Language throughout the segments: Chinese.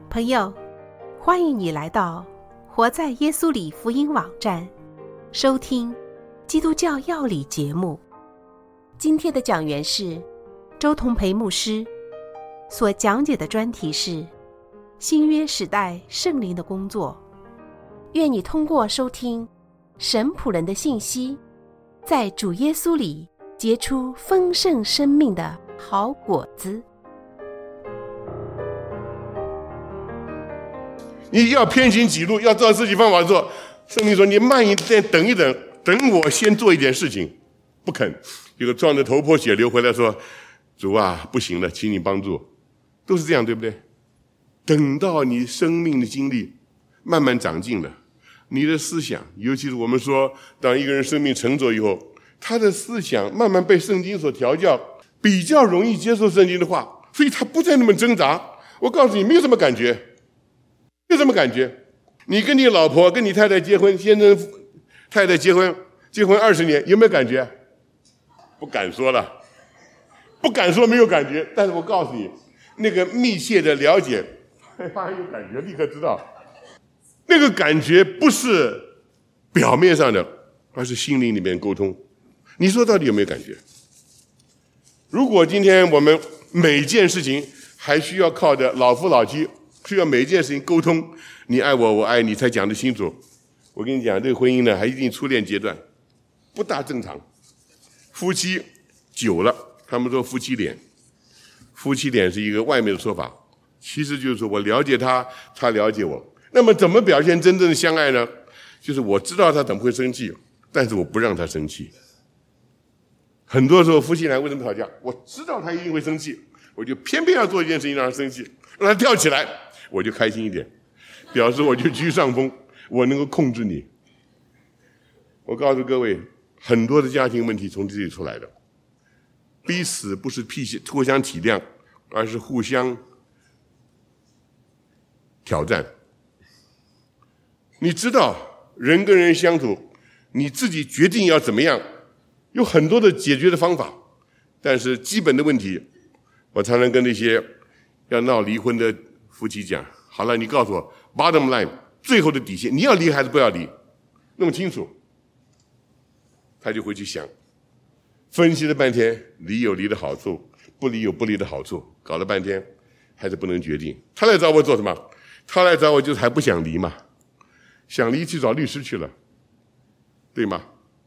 朋友，欢迎你来到活在耶稣里福音网站，收听基督教要理节目。今天的讲员是周同培牧师，所讲解的专题是新约时代圣灵的工作。愿你通过收听神仆人的信息，在主耶稣里结出丰盛生命的好果子。 你要偏行己路，要照自己方法做。圣灵说你慢一点，等一等，等我先做一点事情。不肯，结果撞得头破血流回来说，主啊，不行了，请你帮助。都是这样，对不对？等到你生命的经历慢慢长进了，你的思想，尤其是我们说当一个人生命成熟以后，他的思想慢慢被圣经所调教，比较容易接受圣经的话，所以他不再那么挣扎。我告诉你，没有什么感觉，没有什么感觉。你跟你老婆跟你太太结婚，先生太太结婚20年，有没有感觉？不敢说了，不敢说没有感觉。但是我告诉你，那个密切的了解，发现有感觉，立刻知道，那个感觉不是表面上的，而是心灵里面沟通。你说到底有没有感觉？如果今天我们每件事情还需要靠着老夫老妻，需要每件事情沟通，你爱我，我爱你，才讲得清楚。我跟你讲，这个婚姻呢，还一定初恋阶段，不大正常。夫妻久了，他们说夫妻脸，夫妻脸是一个外面的说法，其实就是说我了解他，他了解我。那么怎么表现真正的相爱呢？就是我知道他怎么会生气，但是我不让他生气。很多时候夫妻俩为什么吵架？我知道他一定会生气，我就偏偏要做一件事情让他生气，让他跳起来，我就开心一点，表示我就居上风，我能够控制你。我告诉各位，很多的家庭问题从这里出来的。彼此不是互相体谅，而是互相挑战。你知道人跟人相处，你自己决定要怎么样，有很多的解决的方法，但是基本的问题，我常常跟那些要闹离婚的夫妻讲，好了，你告诉我 bottom line 最后的底线，你要离还是不要离，弄清楚。他就回去想，分析了半天，离有离的好处，不离有不离的好处，搞了半天还是不能决定。他来找我做什么？他来找我就是还不想离嘛，想离去找律师去了，对吗？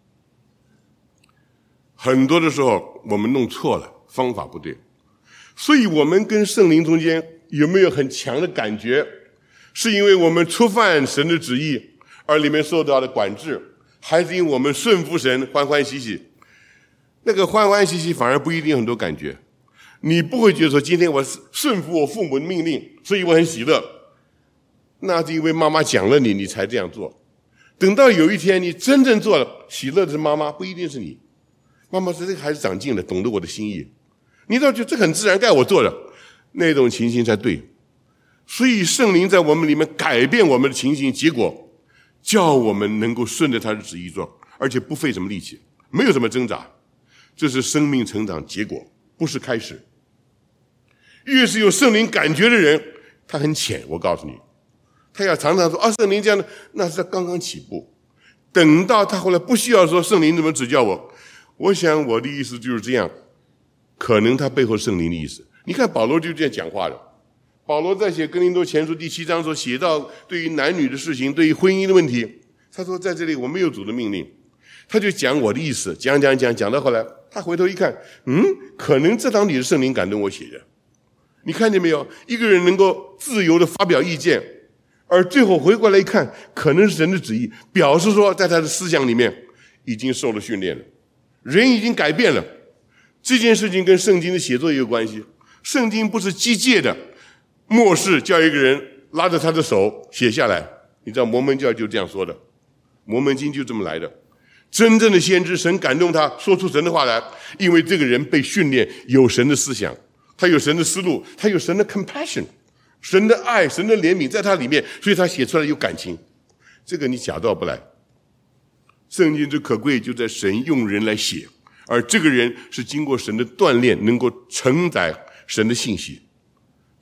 很多的时候我们弄错了，方法不对，所以我们跟圣灵中间有没有很强的感觉？是因为我们触犯神的旨意而里面受到的管制，还是因为我们顺服神，欢欢喜喜？那个欢欢喜喜反而不一定有很多感觉。你不会觉得说今天我顺服我父母的命令，所以我很喜乐，那是因为妈妈讲了你才这样做。等到有一天你真正做了，喜乐的是妈妈，不一定是你。妈妈说这个孩子长进了，懂得我的心意，你倒觉得这很自然，该我做的，那种情形才对。所以圣灵在我们里面改变我们的情形，结果叫我们能够顺着他的旨意做，而且不费什么力气，没有什么挣扎。这是生命成长结果，不是开始。越是有圣灵感觉的人，他很浅，我告诉你，他要常常说圣灵这样的，那是他刚刚起步。等到他后来不需要说圣灵怎么指教我，我想我的意思就是这样，可能他背后圣灵的意思。你看保罗就这样讲话的。保罗在写哥林多前书第7章所写到对于男女的事情，对于婚姻的问题，他说在这里我没有主的命令，他就讲我的意思，讲到后来他回头一看，可能这当你的圣灵感动我写的。你看见没有？一个人能够自由的发表意见，而最后回过来一看，可能是神的旨意，表示说在他的思想里面已经受了训练了，人已经改变了。这件事情跟圣经的写作也有关系。圣经不是机械的，末世叫一个人拉着他的手写下来，你知道摩门教就这样说的，摩门经就这么来的。真正的先知，神感动他说出神的话来，因为这个人被训练有神的思想，他有神的思路，他有神的 compassion， 神的爱，神的怜悯在他里面，所以他写出来有感情。这个你假造不来。圣经之可贵就在神用人来写，而这个人是经过神的锻炼，能够承载神的信息。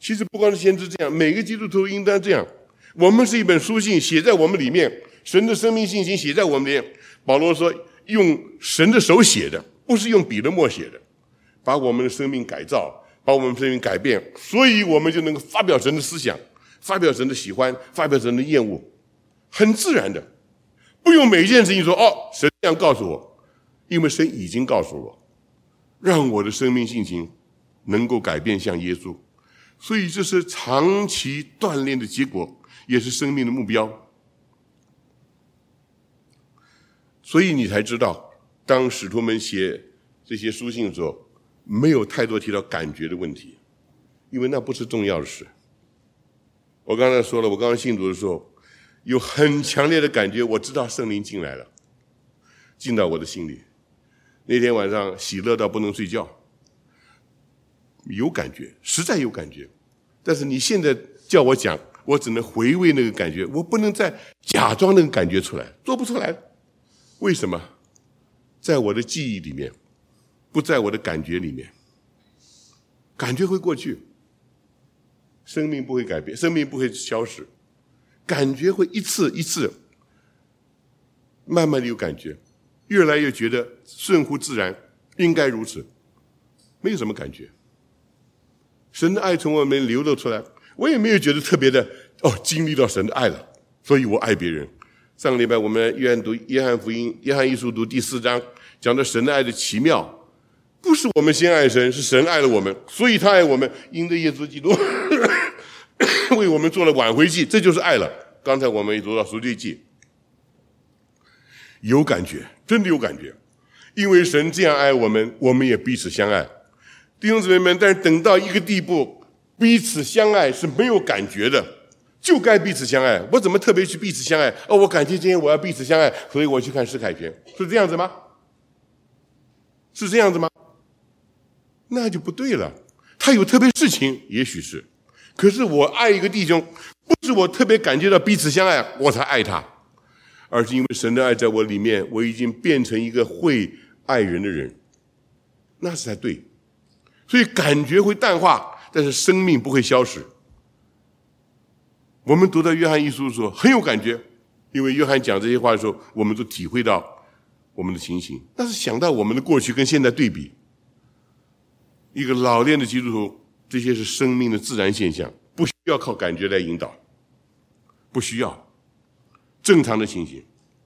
其实不光是先知这样，每个基督徒应当这样。我们是一本书信，写在我们里面，神的生命信息写在我们里面。保罗说，用神的手写的，不是用笔的墨写的，把我们的生命改造，把我们的生命改变，所以我们就能够发表神的思想，发表神的喜欢，发表神的厌恶，很自然的，不用每件事情说神这样告诉我，因为神已经告诉我，让我的生命性情能够改变向耶稣。所以这是长期锻炼的结果，也是生命的目标。所以你才知道，当使徒们写这些书信的时候，没有太多提到感觉的问题，因为那不是重要的事。我刚才说了，我刚刚信主的时候，有很强烈的感觉，我知道圣灵进来了，进到我的心里。那天晚上喜乐到不能睡觉，有感觉，实在有感觉。但是你现在叫我讲，我只能回味那个感觉，我不能再假装那个感觉出来，做不出来。为什么？在我的记忆里面，不在我的感觉里面。感觉会过去，生命不会改变，生命不会消失，感觉会一次一次慢慢的有感觉，越来越觉得顺乎自然，应该如此，没有什么感觉。神的爱从我们流露出来，我也没有觉得特别的经历到神的爱了，所以我爱别人。上个礼拜我们读约翰福音，约翰一书读第4章，讲到神的爱的奇妙，不是我们先爱神，是神爱了我们，所以他爱我们，因着耶稣基督为我们做了挽回祭，这就是爱了。刚才我们也读到赎罪祭，有感觉，真的有感觉，因为神这样爱我们，我们也彼此相爱。弟兄姊妹们，但是等到一个地步，彼此相爱是没有感觉的，就该彼此相爱。我怎么特别去彼此相爱？我感觉今天我要彼此相爱，所以我去看施凯旋，是这样子吗？是这样子吗？那就不对了。他有特别事情，也许是，可是我爱一个弟兄，不是我特别感觉到彼此相爱我才爱他，而是因为神的爱在我里面，我已经变成一个会爱人的人，那是才对。所以感觉会淡化，但是生命不会消失。我们读到约翰一书的时候很有感觉，因为约翰讲这些话的时候，我们都体会到我们的情形。但是想到我们的过去跟现在对比，一个老练的基督徒，这些是生命的自然现象，不需要靠感觉来引导，不需要，正常的情形。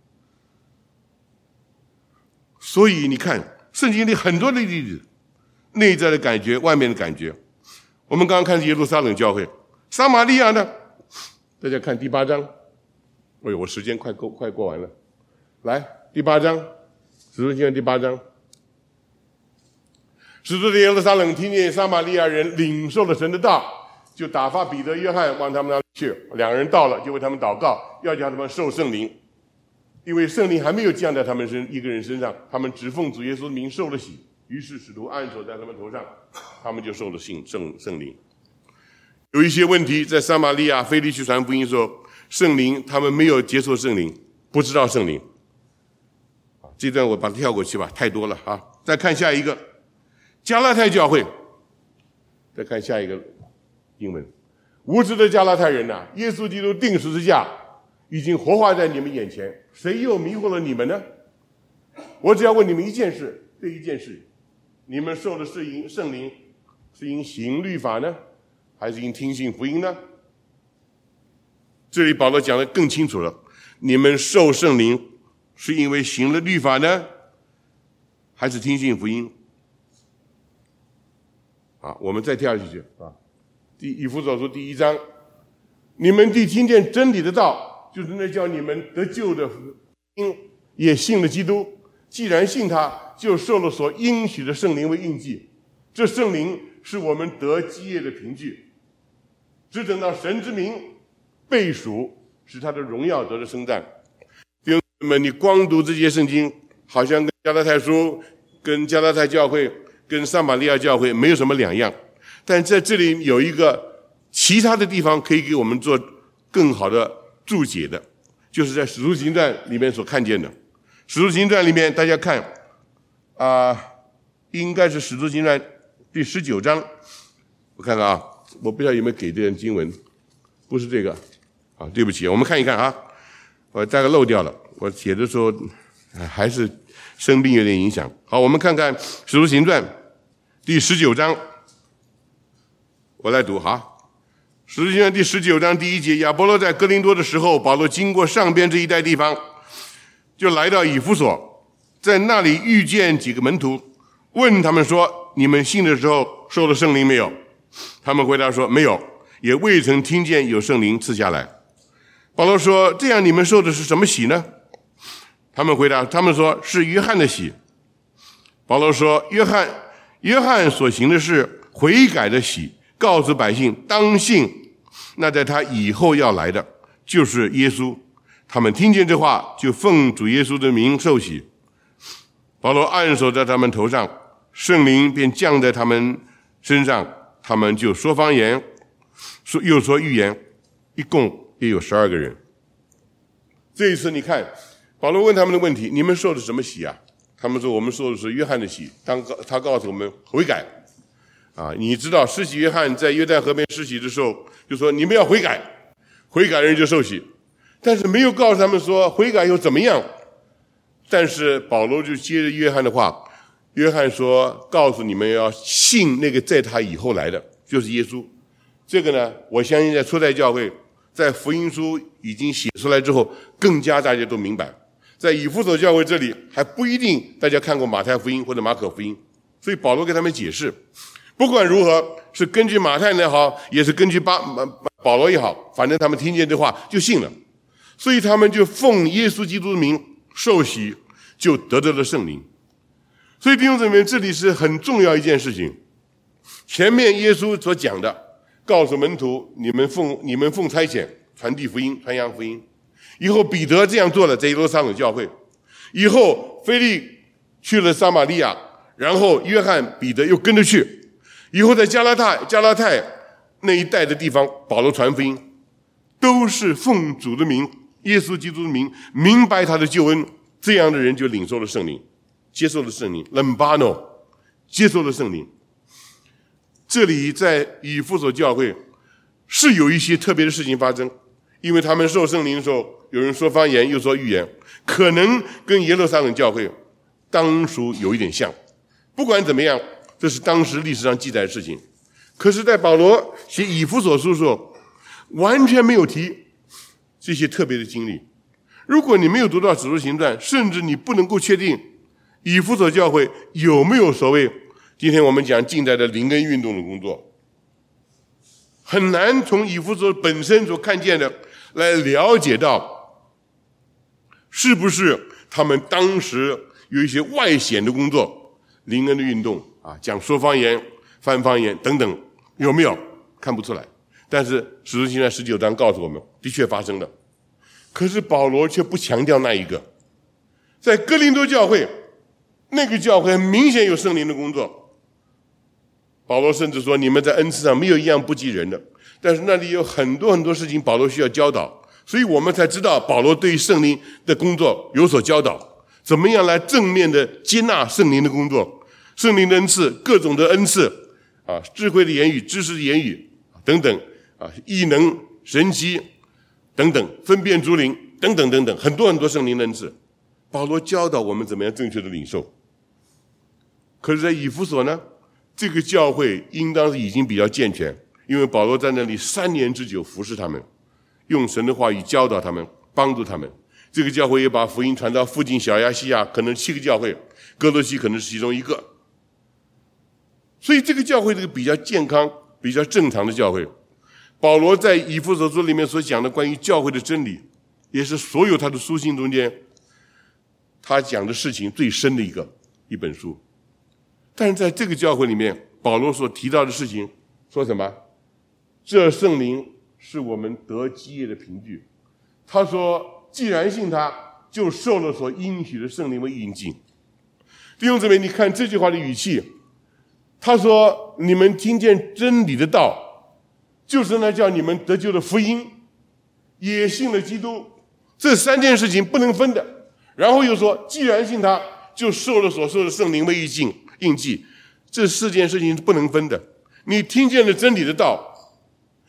所以你看圣经里很多的例子，内在的感觉，外面的感觉。我们刚刚看耶路撒冷教会，撒玛利亚呢？大家看第8章。我时间快过完了。来，第8章，使徒行传第8章。使徒的耶路撒冷听见撒玛利亚人领受了神的道，就打发彼得、约翰往他们那里去。两个人到了，就为他们祷告，要叫他们受圣灵，因为圣灵还没有降在他们一个人身上，他们只奉主耶稣的名受了洗。于是使徒按手在他们头上，他们就受了圣灵。有一些问题在撒玛利亚腓利去传福音的时候，圣灵他们没有接受圣灵，不知道圣灵。这段我把它跳过去吧，太多了啊！再看下一个，加拉太教会。再看下一个经文，无知的加拉太人呐，耶稣基督钉十字架已经活化在你们眼前，谁又迷惑了你们呢？我只要问你们一件事，这一件事，你们受的是圣灵，是因行律法呢，还是因听信福音呢？这里保罗讲得更清楚了，你们受圣灵是因为行了律法呢，还是听信福音？我们再跳下去以弗所书第1章，你们既听见真理的道，就是那叫你们得救的福音，也信了基督，既然信他，就受了所应许的圣灵为印记。这圣灵是我们得基业的凭据，只等到神之名被赎，使他的荣耀得了称赞。弟兄们，你光读这些圣经，好像跟加拉太书、跟加拉太教会、跟撒玛利亚教会没有什么两样，但在这里有一个其他的地方可以给我们做更好的注解的，就是在使徒行传里面所看见的。使徒行传里面大家看应该是使徒行传第19章，我看看我不知道有没有给这段经文，不是这个啊，对不起，我们看一看啊，我大概漏掉了，我写的时候还是生病有点影响。好，我们看看《使徒行传》第19章，我来读哈。使徒行传第19章第1节，亚波罗在哥林多的时候，保罗经过上边这一带地方，就来到以弗所，在那里遇见几个门徒，问他们说：你们信的时候受了圣灵没有？他们回答说：没有，也未曾听见有圣灵赐下来。保罗说：这样你们受的是什么洗呢？他们回答，他们说是约翰的洗。保罗说：约翰所行的是悔改的洗，告诉百姓当信那在他以后要来的就是耶稣。他们听见这话，就奉主耶稣的名受洗。保罗按手在他们头上，圣灵便降在他们身上，他们就说方言，又说预言，一共也有12个人。这一次你看，保罗问他们的问题：你们受的什么洗啊？他们说我们受的是约翰的洗。他告诉我们悔改啊！你知道施洗约翰在约旦河边施洗的时候就说你们要悔改，悔改人就受洗，但是没有告诉他们说悔改又怎么样。但是保罗就接着约翰的话，约翰说告诉你们要信那个在他以后来的就是耶稣。这个呢，我相信在初代教会，在福音书已经写出来之后，更加大家都明白。在以弗所教会这里还不一定大家看过马太福音或者马可福音，所以保罗给他们解释，不管如何，是根据马太也好，也是根据保罗也好，反正他们听见这话就信了，所以他们就奉耶稣基督的名受洗，就得到了圣灵。所以弟兄姊妹，这里是很重要一件事情。前面耶稣所讲的，告诉门徒你们奉差遣传递福音，传扬福音。以后彼得这样做了，在耶路撒冷教会。以后腓利去了撒玛利亚，然后约翰、彼得又跟着去。以后在加拉太那一带的地方，保罗传福音，都是奉主的名，耶稣基督的名，明白他的救恩，这样的人就领受了圣灵，接受了圣灵 ，lambano， 接受了圣灵。这里在以弗所教会是有一些特别的事情发生，因为他们受圣灵的时候，有人说方言，又说预言，可能跟耶路撒冷教会当属有一点像。不管怎么样，这是当时历史上记载的事情。可是在保罗写以弗所书的时候，完全没有提这些特别的经历。如果你没有读到使徒行传，甚至你不能够确定以弗所教会有没有所谓今天我们讲近代的灵恩运动的工作，很难从以弗所本身所看见的来了解到是不是他们当时有一些外显的工作，灵恩的运动啊，讲说方言、翻方言等等，有没有？看不出来。但是使徒行传19章告诉我们，的确发生了。可是保罗却不强调那一个。在哥林多教会，那个教会很明显有圣灵的工作。保罗甚至说，你们在恩赐上没有一样不及人的。但是那里有很多很多事情保罗需要教导，所以我们才知道保罗对于圣灵的工作有所教导，怎么样来正面的接纳圣灵的工作，圣灵的恩赐，各种的恩赐啊，智慧的言语、知识的言语等等啊，异能、神迹等等，分辨诸灵等等等等，很多很多圣灵的恩赐，保罗教导我们怎么样正确的领受。可是在以弗所呢，这个教会应当是已经比较健全，因为保罗在那里3年之久服侍他们，用神的话语教导他们，帮助他们。这个教会也把福音传到附近小亚细亚，可能7个教会，哥罗西可能是其中一个。所以这个教会这个比较健康、比较正常的教会，保罗在以弗所书里面所讲的关于教会的真理，也是所有他的书信中间他讲的事情最深的一本书。但是在这个教会里面，保罗所提到的事情说什么？这圣灵是我们得基业的凭据。他说既然信他，就受了所应许的圣灵为印记。弟兄姊妹，你看这句话的语气，他说你们听见真理的道，就是那叫你们得救的福音，也信了基督，这3件事情不能分的。然后又说既然信他，就受了所受的圣灵为印记，这4件事情是不能分的。你听见了真理的道，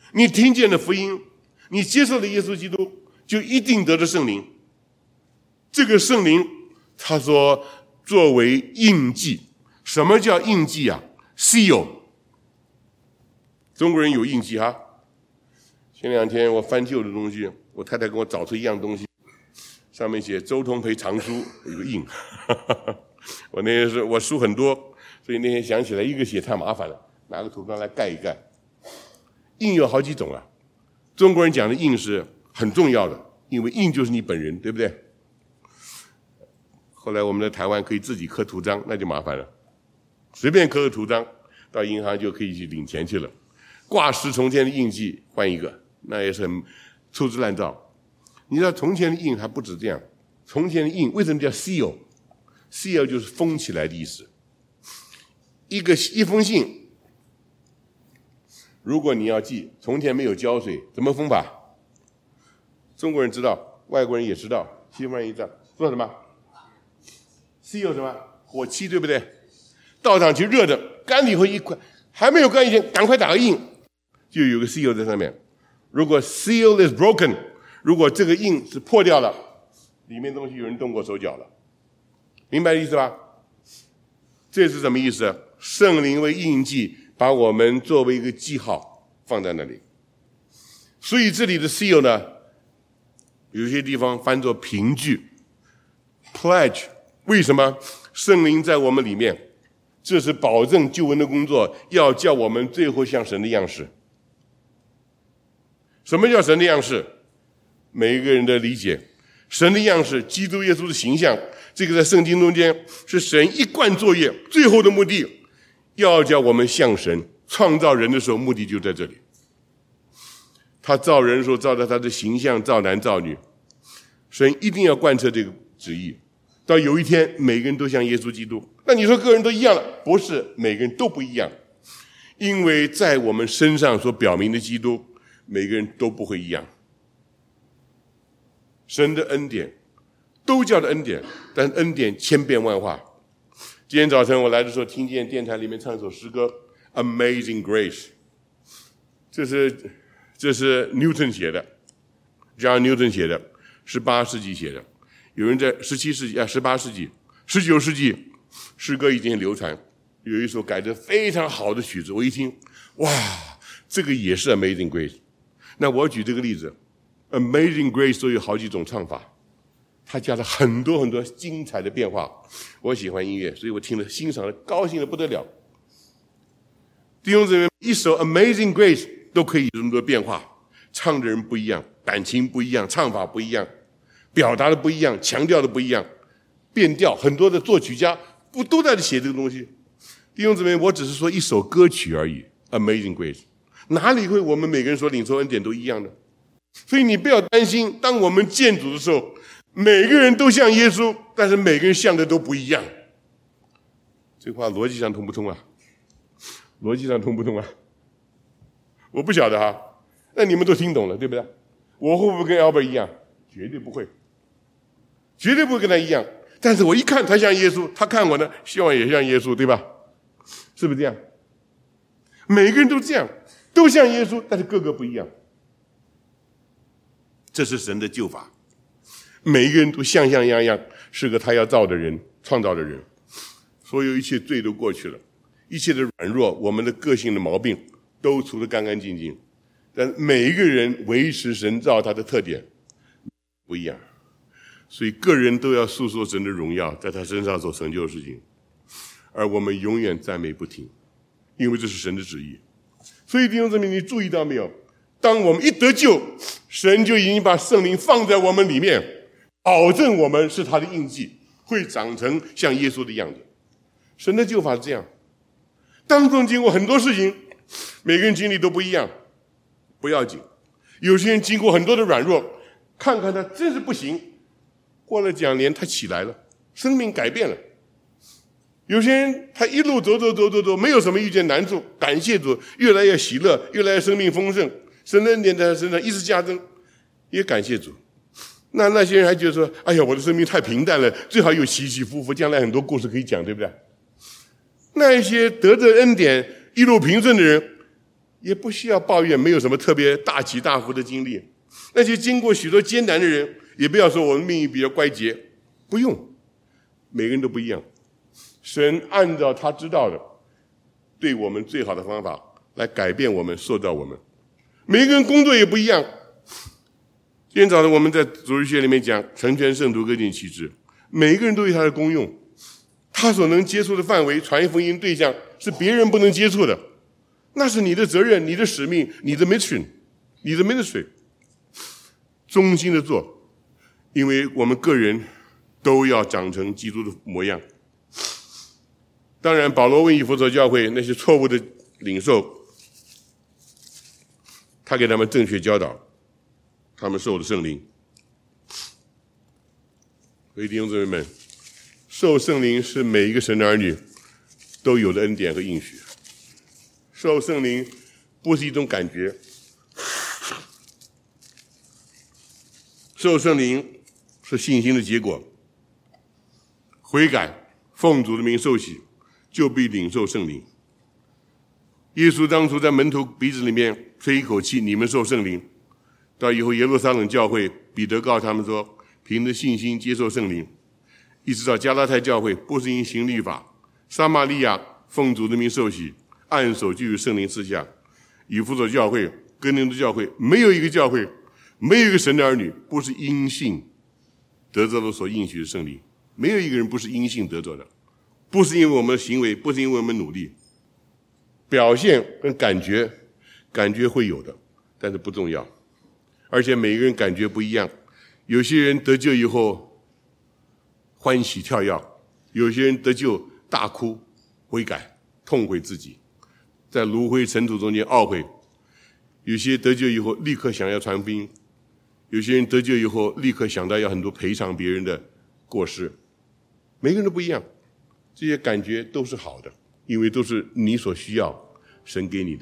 你听见了福音，你接受了耶稣基督，就一定得着圣灵。这个圣灵他说作为印记。什么叫印记啊？ seal。 中国人有印记哈。前2天我翻旧的东西，我太太给我找出一样东西，上面写周同培藏书，有个印。我那天我书很多，所以那天想起来一个写太麻烦了，拿个图章来盖一盖。印有好几种啊，中国人讲的印是很重要的，因为印就是你本人，对不对？后来我们在台湾可以自己刻图章，那就麻烦了，随便刻个图章，到银行就可以去领钱去了。挂失从前的印记换一个，那也是很粗制滥造。你知道从前的印还不止这样，从前的印为什么叫 seal？seal 就是封起来的意思。一封信，如果你要寄，从前没有胶水，怎么封法？中国人知道，外国人也知道，西方人一样，做什么 ？seal 什么？火漆，对不对？倒上去热的，干了以后一块，还没有干以前，赶快打个印，就有个 seal 在上面。如果 seal is broken， 如果这个印是破掉了，里面东西有人动过手脚了，明白意思吧？这是什么意思？圣灵为印记，把我们作为一个记号放在那里。所以这里的 seal 呢，有些地方翻作凭据 pledge。 为什么？圣灵在我们里面，这是保证救恩的工作，要叫我们最后像神的样式。什么叫神的样式？每一个人的理解，神的样式，基督耶稣的形象，这个在圣经中间是神一贯作业，最后的目的要叫我们像神。创造人的时候目的就在这里，他造人的时候造在他的形象，造男造女，神一定要贯彻这个旨意，到有一天每个人都像耶稣基督。那你说个人都一样了？不是，每个人都不一样，因为在我们身上所表明的基督，每个人都不会一样。神的恩典都叫的恩典，但恩典千变万化。今天早晨我来的时候，听见电台里面唱一首诗歌 Amazing Grace， 这是 Newton 写的， John Newton 写的，18世纪写的。有人在17世纪18世纪19世纪诗歌已经很流传，有一首改得非常好的曲子，我一听，哇，这个也是 Amazing Grace。 那我举这个例子， Amazing Grace 都有好几种唱法，它加了很多很多精彩的变化。我喜欢音乐，所以我听了欣赏了，高兴得不得了。弟兄姊妹，一首 Amazing Grace 都可以有这么多变化，唱的人不一样，感情不一样，唱法不一样，表达的不一样，强调的不一样，变调，很多的作曲家不都在写这个东西。弟兄姊妹，我只是说一首歌曲而已， Amazing Grace 哪里会我们每个人所领受恩典都一样的？所以你不要担心，当我们见主的时候，每个人都像耶稣，但是每个人像的都不一样。这话逻辑上通不通啊？逻辑上通不通啊？我不晓得哈，那你们都听懂了，对不对？我会不会跟 Albert 一样？绝对不会，绝对不会跟他一样。但是我一看他像耶稣，他看我呢，希望也像耶稣，对吧？是不是这样？每个人都这样，都像耶稣，但是个个不一样。这是神的救法，每一个人都像样，是个他要造的人，创造的人。所有一切罪都过去了，一切的软弱，我们的个性的毛病都除得干干净净。但每一个人维持神造他的特点不一样，所以个人都要诉说神的荣耀，在他身上所成就的事情，而我们永远赞美不停，因为这是神的旨意。所以弟兄姊妹，你注意到没有？当我们一得救，神就已经把圣灵放在我们里面，保证我们是他的印记，会长成像耶稣的样子。神的救法是这样，当中经过很多事情，每个人经历都不一样，不要紧。有些人经过很多的软弱，看看他真是不行，过了2年他起来了，生命改变了。有些人他一路走，没有什么遇见难处，感谢主，越来越喜乐，越来越生命丰盛，神的恩典在他身上一直加增，也感谢主。那些人还觉得说，哎呀，我的生命太平淡了，最好有起起伏伏，将来很多故事可以讲，对不对？那一些得着恩典一路平顺的人， 也不需要抱怨没有什么特别大起大伏的经历。那些经过许多艰难的人，也不要说我们命运比较乖节，不用，每个人都不一样。神按照他知道的，对我们最好的方法来改变我们，塑造我们。每个人工作也不一样。今天早上我们在主日学里面讲成全圣徒，各尽其职，每个人都有他的功用，他所能接触的范围，传福音对象是别人不能接触的，那是你的责任，你的使命，你的 mission， 你的 ministry， 忠心的做，因为我们个人都要长成基督的模样。当然保罗问以弗所教会那些错误的领受，他给他们正确教导，他们受了圣灵。所以弟兄姊妹们，受圣灵是每一个神的儿女都有的恩典和应许。受圣灵不是一种感觉，受圣灵是信心的结果。悔改，奉主的名受洗，就必领受圣灵。耶稣当初在门徒鼻子里面吹一口气，你们受圣灵。到以后耶路撒冷教会，彼得告诉他们说，凭着信心接受圣灵。一直到加拉太教会，不是因行律法。撒玛利亚奉主的名受洗，按手就有圣灵赐下。以弗所教会、哥林多教会，没有一个教会，没有一个神的儿女不是因信得着了所应许的圣灵，没有一个人不是因信得着的，不是因为我们的行为，不是因为我们努力。表现跟感觉会有的，但是不重要。而且每个人感觉不一样，有些人得救以后欢喜跳跃，有些人得救大哭悔改痛悔自己，在炉灰尘土中间懊悔。有些得救以后立刻想要传福音，有些人得救以后立刻想到要很多赔偿别人的过失。每个人都不一样，这些感觉都是好的，因为都是你所需要神给你的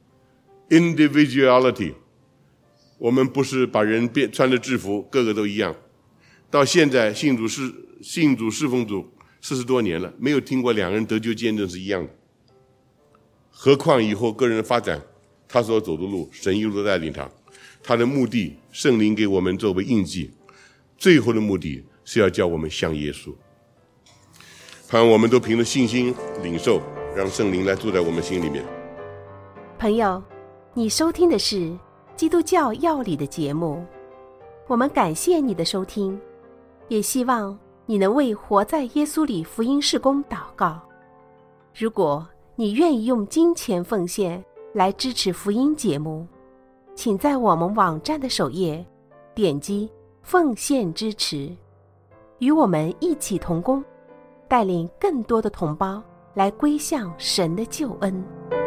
individuality。 我们不是把人穿着制服个个都一样。到现在信主侍奉主40多年了，没有听过两个人得救见证是一样的，何况以后个人发展，他所走的路神一路带领他，他的目的圣灵给我们作为印记，最后的目的是要叫我们像耶稣。盼望我们都凭着信心领受，让圣灵来住在我们心里面。 朋友，你收听的是基督教要理的节目，我们感谢你的收听，也希望你能为活在耶稣里福音事工祷告。如果你愿意用金钱奉献来支持福音节目，请在我们网站的首页点击奉献支持，与我们一起同工，带领更多的同胞来归向神的救恩。